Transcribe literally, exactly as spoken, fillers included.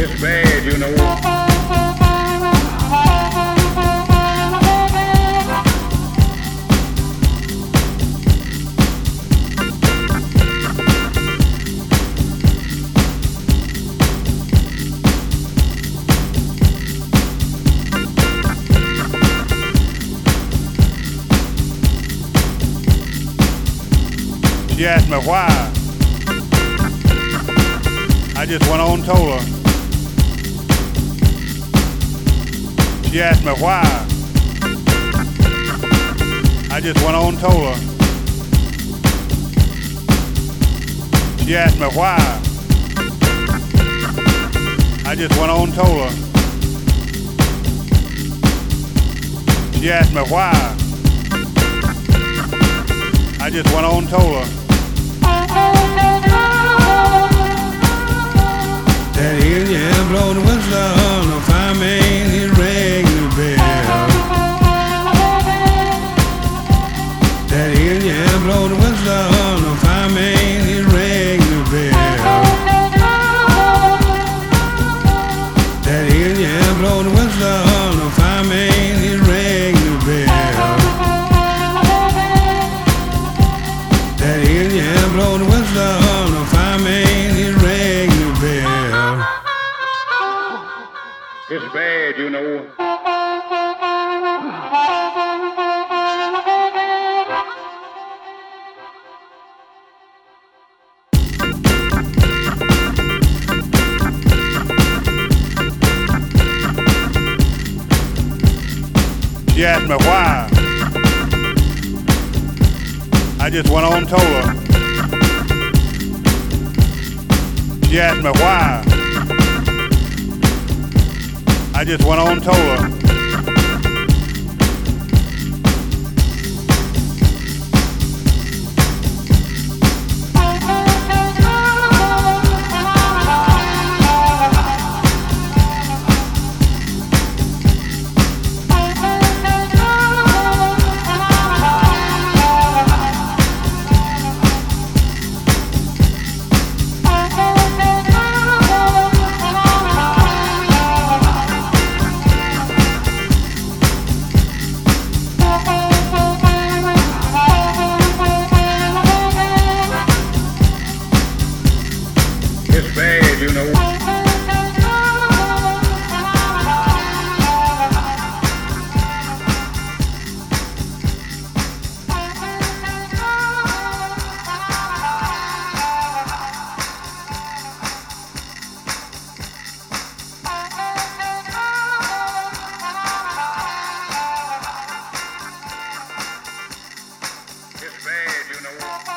It's bad, you know. She asked me why. I just went on and told her. She asked me why. I just went on and told her. She asked me why. I just went on and told her. She asked me why. I just went on and told her. That Indian blow the whistle, the fireman he rang the bell. That Indian blow the whistle, the fireman he rang the bell. That Indian blow the whistle, the fireman he rang the bell. That Indian blow the whistle, the fireman he rang the bell. It's bad, you know. She asked me why. I just went on and told her. She asked me why. I just went on and told her. It's bad, you know. It's bad, you know.